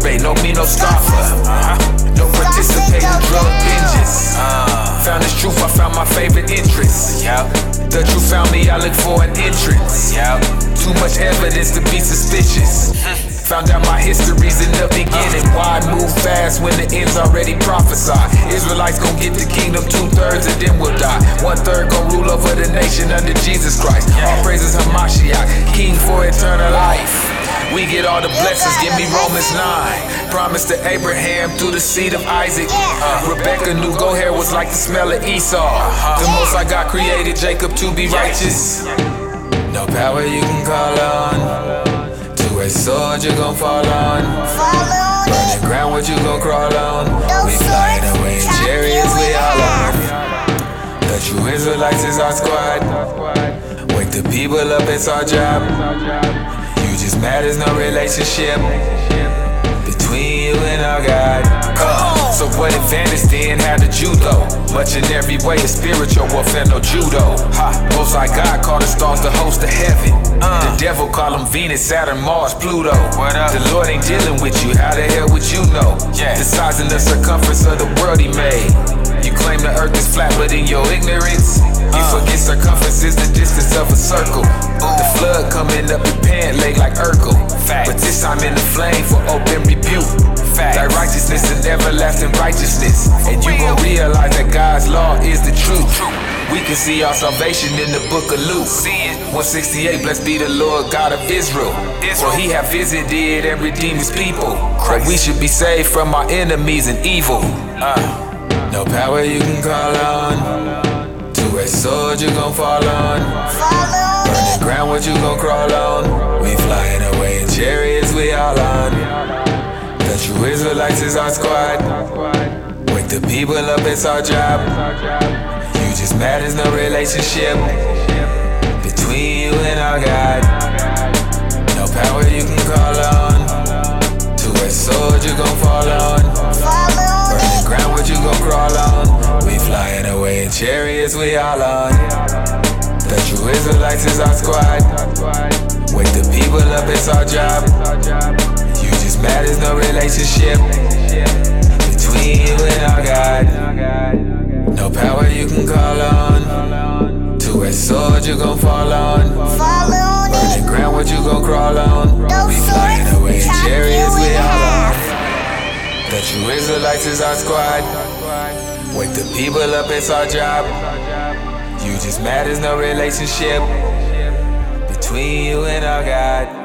masturbate, no me, no stopper. No participating drug binges. Found this truth, I found my favorite interest. The truth found me, I look for an entrance. Too much evidence to be suspicious. Found out my history's in the beginning. Why move fast when the end's already prophesied? Israelites gon' get the kingdom, 2/3 and then we'll die. 1/3 gon' rule over the nation under Jesus Christ. All praises Hamashiach, king for eternal life. We get all the blessings, give me Romans 9. Promise to Abraham through the seed of Isaac. Rebecca knew goat hair was like the smell of Esau. The Most I God created Jacob to be righteous. No power you can call on. Two-edged sword you gon' fall on. Burning ground what you gon' crawl on. We flying away in chariots we all on. The true Israelites is our squad. Wake the people up, it's our job. You just mad, there's no relationship between you and our God. So what advantage then had the judo? Much in every way is spiritual warfare, no judo. Most like God call the stars the host of heaven. The devil call them Venus, Saturn, Mars, Pluto. The Lord ain't dealing with you, how the hell would you know? The size and the circumference of the world he made. You claim the earth is flat, but in your ignorance, you forget circumference is the distance of a circle. The flood coming up your pant leg like Urkel. But this time in the flame for open rebuke. Thy righteousness and everlasting righteousness. And you gon' realize that God's law is the truth. We can see our salvation in the book of Luke. 168, blessed be the Lord God of Israel. For he hath visited and redeemed his people. But we should be saved from our enemies and evil. No power you can call on. Two-edged sword you gon' fall on. Burning ground what you gon' crawl on. We flying away in chariots we all on. The true Israelites is our squad. Wake the people up, it's our job. You just mad, there's no relationship between you and our God. No power you can call on. Two-edged sword you gon' fall on. Burning ground what you gon' crawl on. We flying away in chariots we all on. The true Israelites is our squad. Wake the people up, it's our job. You just mad, there's no relationship between you and our God. No power you can call on. Two-edged sword you gon' fall on. Burning ground what you gon' crawl on. We flying away in chariots we all on. The true Israelites is our squad. Wake the people up, it's our job. You just mad, there's no relationship between you and our God.